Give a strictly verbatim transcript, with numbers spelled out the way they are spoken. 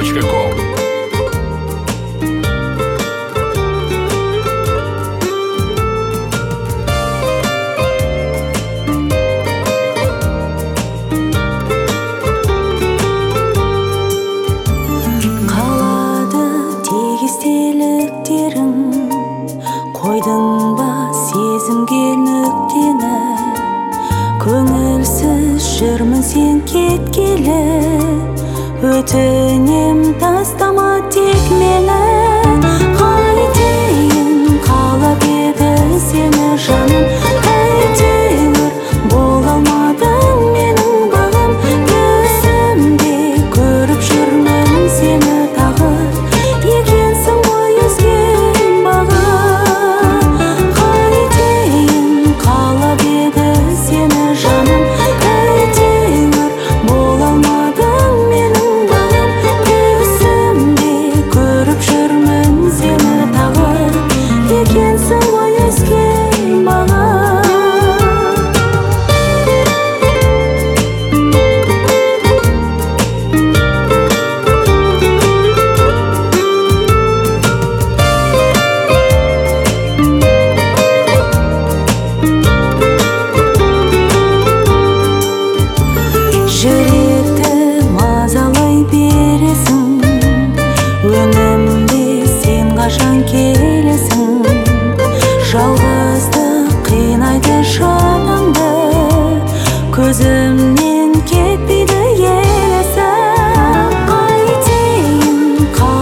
точка ком. Қалады тегістеліктерің, қойдың ба сезімге нүктені? Көңілсіз жүрмін сен кеткелі, өтінем тастама тек мені. Қайтейін қалап еді сені жаным, әйтеуір бола алмадың менің бағым. Көзімде көріп жүрмін сені тағы, екенсің ғой өзге бағым. Қайтейін қалап еді сені жаным, әйтеуір бола алмадың менің бағым. Көзімде көріп жүрмін сені тағы, екенсің ғой өзге бағым. Жүректі мазалай бересің, өңімде сен қашан келесің? Жалғыздық қинайды жанымды, көзімнен кетпейді елесі. Қайтейін